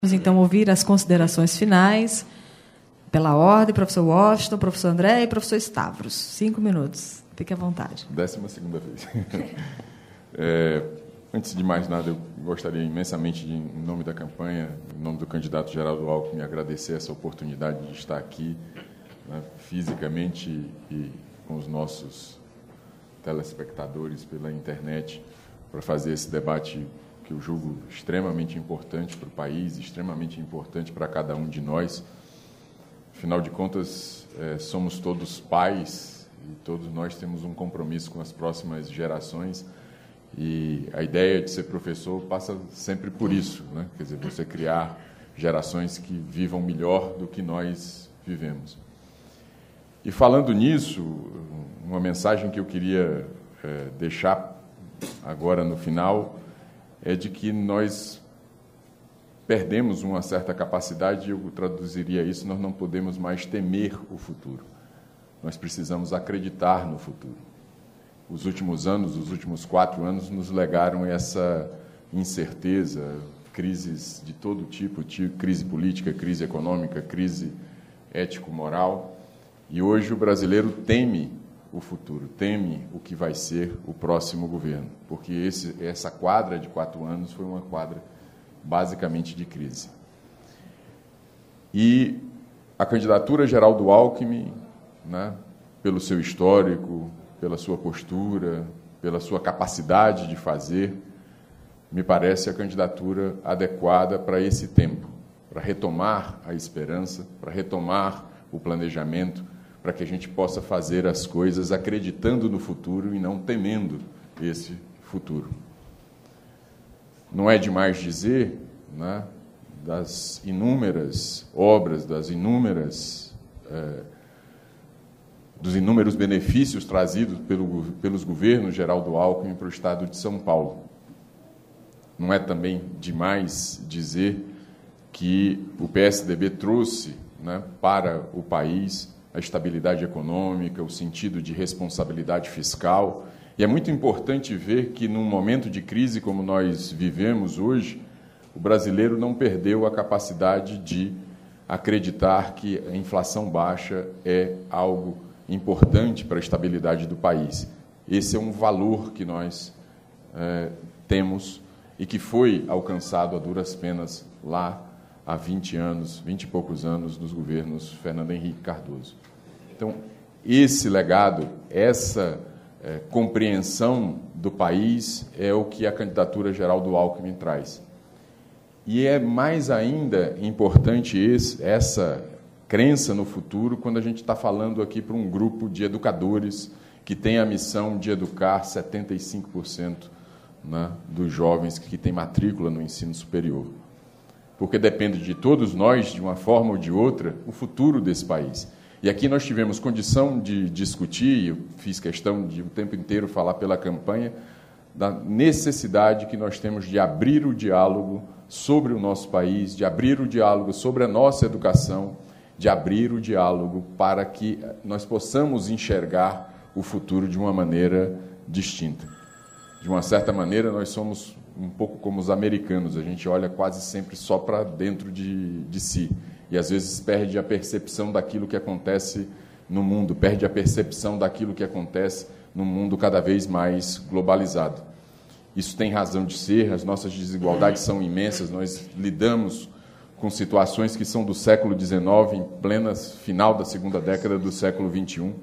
Vamos então ouvir as considerações finais, pela ordem, professor Washington, professor André e professor Stavros. 5 minutos. Fique à vontade. 12ª vez. Antes de mais nada, eu gostaria imensamente, em nome da campanha, em nome do candidato Geraldo Alckmin, agradecer essa oportunidade de estar aqui, né, fisicamente e com os nossos telespectadores pela internet, para fazer esse debate que eu julgo extremamente importante para o país, extremamente importante para cada um de nós. Afinal de contas, somos todos pais e todos nós temos um compromisso com as próximas gerações, e a ideia de ser professor passa sempre por isso, né? Quer dizer, você criar gerações que vivam melhor do que nós vivemos. E falando nisso, uma mensagem que eu queria deixar agora no final é de que nós perdemos uma certa capacidade, e eu traduziria isso: nós não podemos mais temer o futuro. Nós precisamos acreditar no futuro. Os últimos anos, os últimos 4 anos, nos legaram essa incerteza, crises de todo tipo, crise política, crise econômica, crise ético-moral. E hoje o brasileiro teme o futuro, teme o que vai ser o próximo governo, porque essa quadra de 4 anos foi uma quadra basicamente de crise. E a candidatura Geraldo Alckmin, né, pelo seu histórico, pela sua postura, pela sua capacidade de fazer, me parece a candidatura adequada para esse tempo, para retomar a esperança, para retomar o planejamento, para que a gente possa fazer as coisas acreditando no futuro e não temendo esse futuro. Não é demais dizer, né, das inúmeras obras, dos inúmeros benefícios trazidos pelos governos Geraldo Alckmin para o Estado de São Paulo. Não é também demais dizer que o PSDB trouxe, né, para o país a estabilidade econômica, o sentido de responsabilidade fiscal. E é muito importante ver que, num momento de crise como nós vivemos hoje, o brasileiro não perdeu a capacidade de acreditar que a inflação baixa é algo importante para a estabilidade do país. Esse é um valor que nós temos e que foi alcançado a duras penas lá há 20 e poucos anos, nos governos Fernando Henrique Cardoso. Então, esse legado, essa compreensão do país é o que a candidatura Geraldo Alckmin traz. E é mais ainda importante essa crença no futuro quando a gente está falando aqui para um grupo de educadores que tem a missão de educar 75%, né, dos jovens que têm matrícula no ensino superior. Porque depende de todos nós, de uma forma ou de outra, o futuro desse país. E aqui nós tivemos condição de discutir, eu fiz questão de o tempo inteiro falar pela campanha, da necessidade que nós temos de abrir o diálogo sobre o nosso país, de abrir o diálogo sobre a nossa educação, de abrir o diálogo para que nós possamos enxergar o futuro de uma maneira distinta. De uma certa maneira, nós somos um pouco como os americanos, a gente olha quase sempre só para dentro de si, e às vezes perde a percepção daquilo que acontece no mundo, perde a percepção daquilo que acontece num mundo cada vez mais globalizado. Isso tem razão de ser, as nossas desigualdades são imensas, nós lidamos com situações que são do século XIX, em plena final da segunda década do século XXI,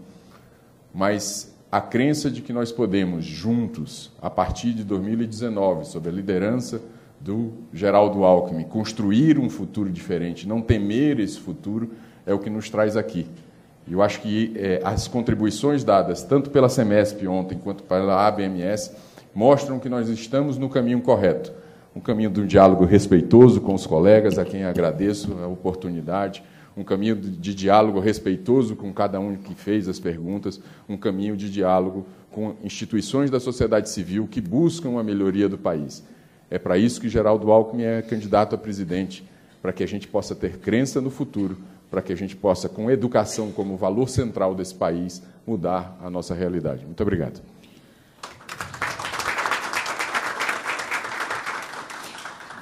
mas a crença de que nós podemos, juntos, a partir de 2019, sob a liderança do Geraldo Alckmin, construir um futuro diferente, não temer esse futuro, é o que nos traz aqui. E eu acho que as contribuições dadas, tanto pela Semesp ontem, quanto pela ABMS, mostram que nós estamos no caminho correto. Um caminho de um diálogo respeitoso com os colegas, a quem agradeço a oportunidade, um caminho de diálogo respeitoso com cada um que fez as perguntas, um caminho de diálogo com instituições da sociedade civil que buscam a melhoria do país. É para isso que Geraldo Alckmin é candidato a presidente, para que a gente possa ter crença no futuro, para que a gente possa, com educação como valor central desse país, mudar a nossa realidade. Muito obrigado.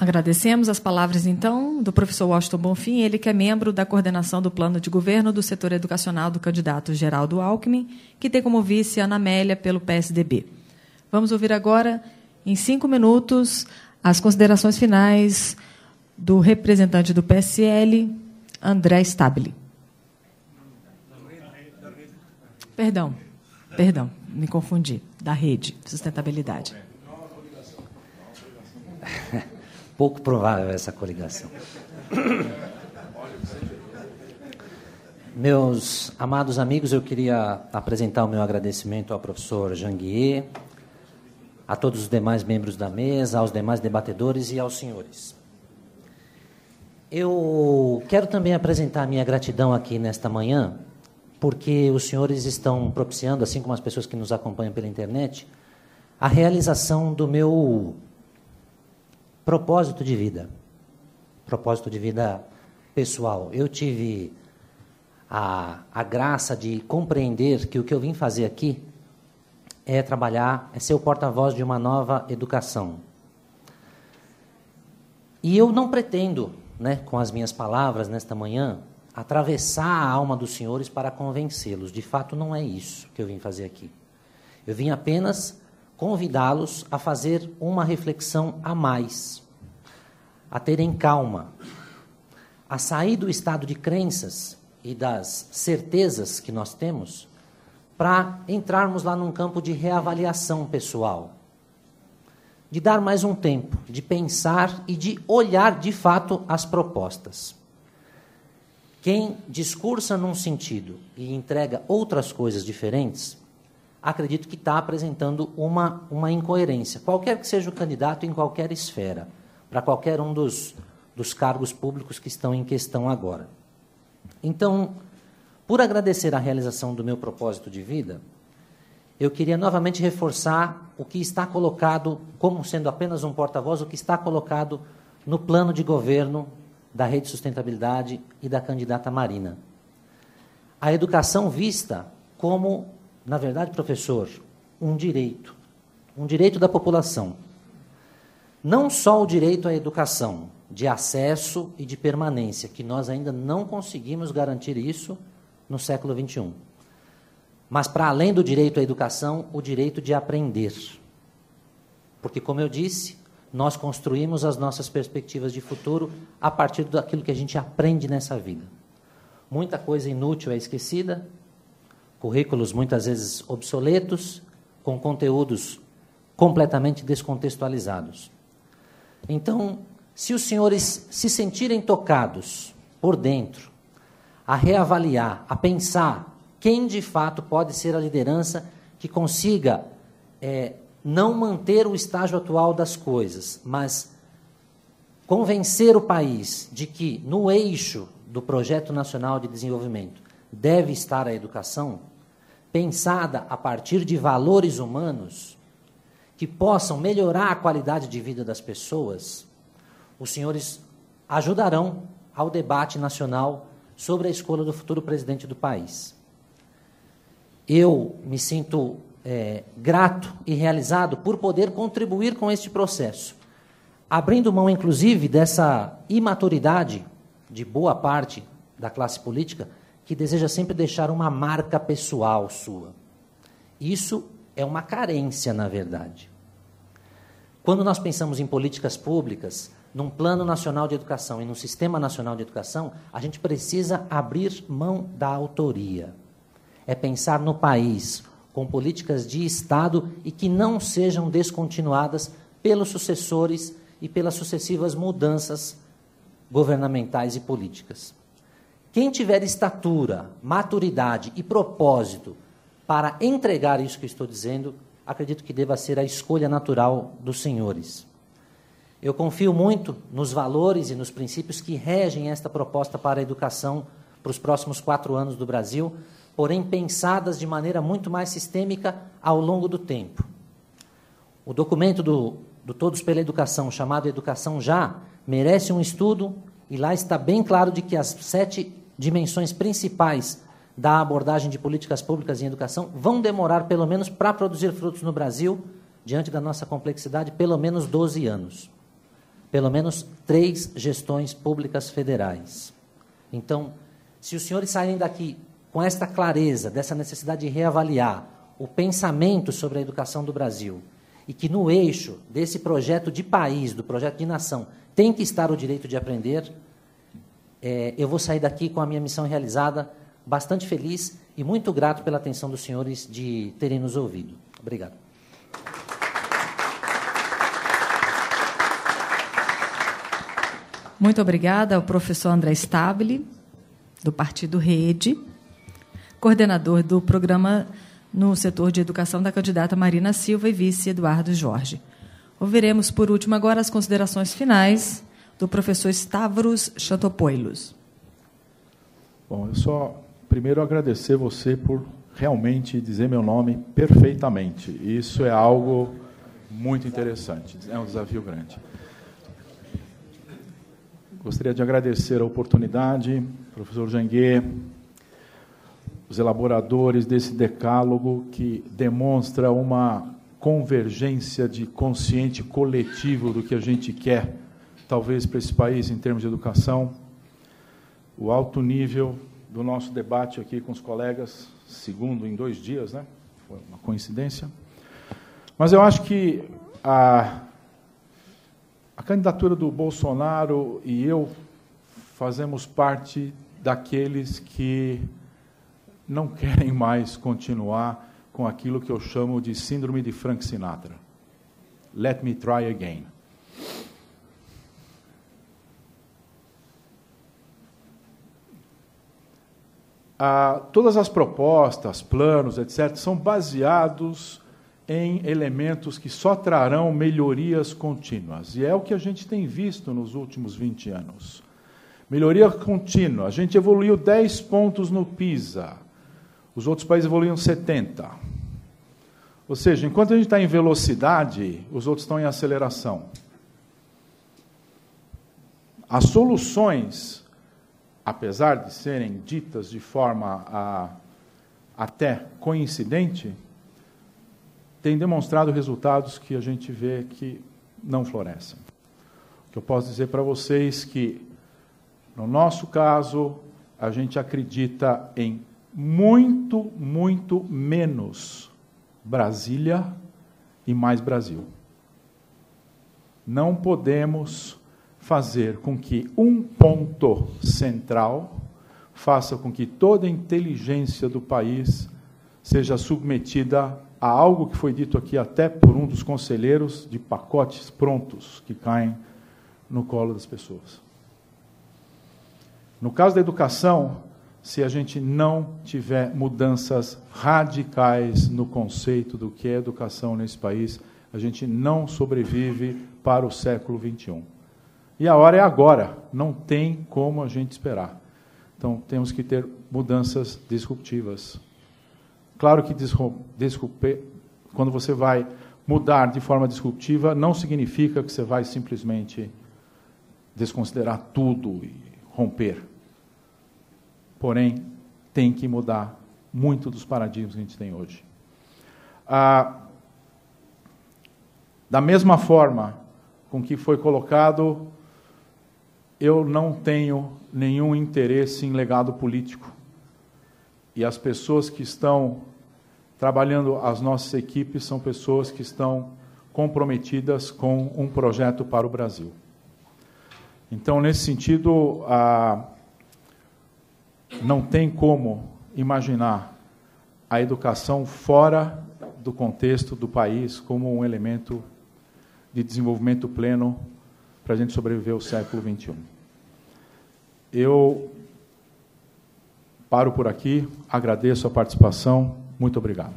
Agradecemos as palavras, então, do professor Washington Bonfim, ele que é membro da coordenação do plano de governo do setor educacional do candidato Geraldo Alckmin, que tem como vice Ana Amélia, pelo PSDB. Vamos ouvir agora, em 5 minutos, as considerações finais do representante do PSL, André Stabile. Perdão, me confundi, da Rede Sustentabilidade. Pouco provável essa coligação. Meus amados amigos, eu queria apresentar o meu agradecimento ao professor Janguier, a todos os demais membros da mesa, aos demais debatedores e aos senhores. Eu quero também apresentar a minha gratidão aqui nesta manhã, porque os senhores estão propiciando, assim como as pessoas que nos acompanham pela internet, a realização do meu propósito de vida pessoal. Eu tive a graça de compreender que o que eu vim fazer aqui é trabalhar, é ser o porta-voz de uma nova educação. E eu não pretendo, com as minhas palavras nesta manhã, atravessar a alma dos senhores para convencê-los. De fato, não é isso que eu vim fazer aqui. Eu vim apenas convidá-los a fazer uma reflexão a mais, a terem calma, a sair do estado de crenças e das certezas que nós temos, para entrarmos lá num campo de reavaliação pessoal, de dar mais um tempo, de pensar e de olhar de fato as propostas. Quem discursa num sentido e entrega outras coisas diferentes, acredito que está apresentando uma incoerência, qualquer que seja o candidato em qualquer esfera, para qualquer um dos cargos públicos que estão em questão agora. Então, por agradecer a realização do meu propósito de vida, eu queria novamente reforçar o que está colocado, como sendo apenas um porta-voz, o que está colocado no plano de governo da Rede Sustentabilidade e da candidata Marina. A educação vista como, na verdade, professor, um direito da população. Não só o direito à educação, de acesso e de permanência, que nós ainda não conseguimos garantir isso no século XXI. Mas, para além do direito à educação, o direito de aprender. Porque, como eu disse, nós construímos as nossas perspectivas de futuro a partir daquilo que a gente aprende nessa vida. Muita coisa inútil é esquecida, currículos muitas vezes obsoletos, com conteúdos completamente descontextualizados. Então, se os senhores se sentirem tocados por dentro, a reavaliar, a pensar quem de fato pode ser a liderança que consiga não manter o estágio atual das coisas, mas convencer o país de que no eixo do Projeto Nacional de Desenvolvimento deve estar a educação, pensada a partir de valores humanos que possam melhorar a qualidade de vida das pessoas, os senhores ajudarão ao debate nacional sobre a escolha do futuro presidente do país. Eu me sinto grato e realizado por poder contribuir com este processo, abrindo mão, inclusive, dessa imaturidade de boa parte da classe política que deseja sempre deixar uma marca pessoal sua. Isso é uma carência, na verdade. Quando nós pensamos em políticas públicas, num plano nacional de educação e num sistema nacional de educação, a gente precisa abrir mão da autoria. É pensar no país com políticas de Estado e que não sejam descontinuadas pelos sucessores e pelas sucessivas mudanças governamentais e políticas. Quem tiver estatura, maturidade e propósito para entregar isso que eu estou dizendo, acredito que deva ser a escolha natural dos senhores. Eu confio muito nos valores e nos princípios que regem esta proposta para a educação para os próximos 4 anos do Brasil, porém pensadas de maneira muito mais sistêmica ao longo do tempo. O documento do Todos pela Educação, chamado Educação Já, merece um estudo e lá está bem claro de que as 7 dimensões principais da abordagem de políticas públicas em educação vão demorar, pelo menos para produzir frutos no Brasil, diante da nossa complexidade, pelo menos 12 anos. pelo menos 3 gestões públicas federais. Então, se os senhores saírem daqui com esta clareza, dessa necessidade de reavaliar o pensamento sobre a educação do Brasil, e que no eixo desse projeto de país, do projeto de nação, tem que estar o direito de aprender, eu vou sair daqui com a minha missão realizada, bastante feliz e muito grato pela atenção dos senhores de terem nos ouvido. Obrigado. Muito obrigada ao professor André Stabile, do Partido Rede, coordenador do programa no setor de educação da candidata Marina Silva e vice Eduardo Jorge. Ouviremos, por último, agora as considerações finais do professor Stavros Chantopoulos. Bom, eu só primeiro agradecer você por realmente dizer meu nome perfeitamente. Isso é algo muito interessante, é um desafio grande. Gostaria de agradecer a oportunidade, professor Janguê, os elaboradores desse decálogo que demonstra uma convergência de consciente coletivo do que a gente quer, talvez, para esse país em termos de educação. O alto nível do nosso debate aqui com os colegas, segundo em 2 dias, né? Foi uma coincidência. Mas eu acho que a candidatura do Bolsonaro e eu fazemos parte daqueles que não querem mais continuar com aquilo que eu chamo de síndrome de Frank Sinatra. Let me try again. Todas as propostas, planos, etc., são baseados em elementos que só trarão melhorias contínuas. E é o que a gente tem visto nos últimos 20 anos. Melhoria contínua. A gente evoluiu 10 pontos no PISA. Os outros países evoluíram 70. Ou seja, enquanto a gente está em velocidade, os outros estão em aceleração. As soluções, apesar de serem ditas de forma até coincidente, têm demonstrado resultados que a gente vê que não florescem. O que eu posso dizer para vocês é que, no nosso caso, a gente acredita em muito, muito menos Brasília e mais Brasil. Não podemos fazer com que um ponto central faça com que toda a inteligência do país seja submetida a algo que foi dito aqui até por um dos conselheiros, de pacotes prontos que caem no colo das pessoas. No caso da educação, se a gente não tiver mudanças radicais no conceito do que é educação nesse país, a gente não sobrevive para o século XXI. E a hora é agora, não tem como a gente esperar. Então, temos que ter mudanças disruptivas. Claro que quando você vai mudar de forma disruptiva, não significa que você vai simplesmente desconsiderar tudo e romper. Porém, tem que mudar muito dos paradigmas que a gente tem hoje. Da mesma forma com que foi colocado, eu não tenho nenhum interesse em legado político. E as pessoas que estão trabalhando, as nossas equipes, são pessoas que estão comprometidas com um projeto para o Brasil. Então, nesse sentido, não tem como imaginar a educação fora do contexto do país como um elemento de desenvolvimento pleno para a gente sobreviver ao século XXI. Eu paro por aqui, agradeço a participação, muito obrigado.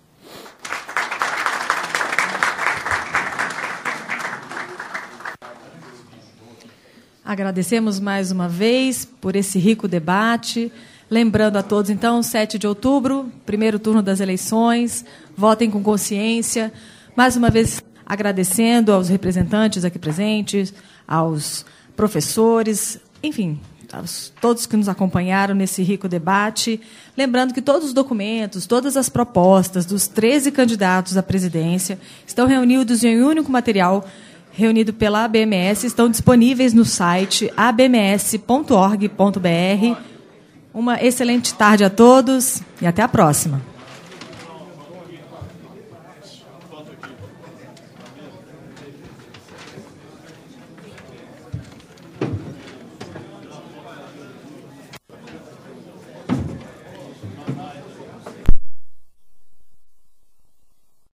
Agradecemos mais uma vez por esse rico debate. Lembrando a todos, então, 7 de outubro, primeiro turno das eleições, votem com consciência. Mais uma vez, agradecendo aos representantes aqui presentes, aos professores, enfim, a todos que nos acompanharam nesse rico debate. Lembrando que todos os documentos, todas as propostas dos 13 candidatos à presidência estão reunidos em um único material reunido pela ABMS estão disponíveis no site abms.org.br. Uma excelente tarde a todos e até a próxima.